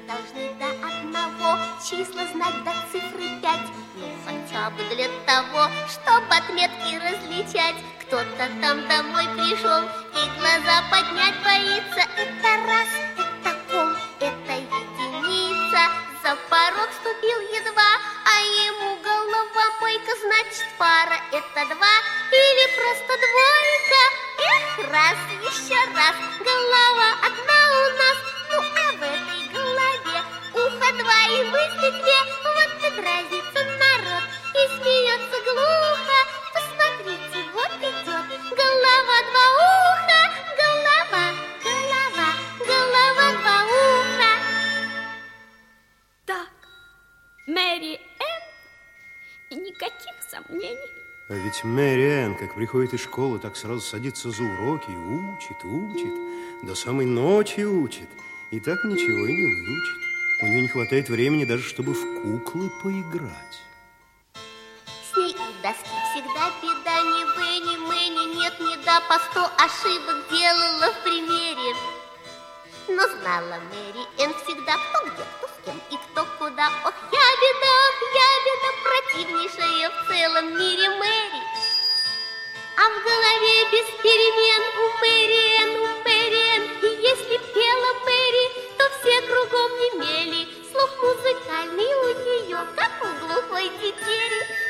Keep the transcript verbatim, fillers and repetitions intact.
должны до одного числа знать до цифры пять. Ну, хотя бы для того, чтобы отметки различать. Кто-то там домой пришел и глаза поднять боится. Это раз, это ком, это единица. За порог ступил едва, а ему головомойка. Значит, пара это два или просто двойка. Эх, раз, еще раз, голова одна у нас. Ну, а в этой голове ухо два и мысли две. Вот и дразнится народ и смеется глухо. Посмотрите, вот идет голова два уха. Голова, голова, голова два уха. Так, Мэри Энн, и никаких сомнений. А ведь Мэри Энн, как приходит из школы, так сразу садится за уроки и учит, учит, до самой ночи учит. И так ничего и не выучит. У нее не хватает времени даже, чтобы в куклы поиграть. С ней у доски всегда беда, ни бы, ни мы, ни нет, ни да, по сто ошибок делала в примере. Но знала Мэри Энн всегда, кто где, кто с кем и кто куда. Ох, я беда, ох, я беда, противнейшая в целом мире Мэри. А в голове без перемен у Мэри Энн, у Мэри Энн. И если пела Мэри, то все кругом немели. Слух музыкальный у нее, как у глухой тетери.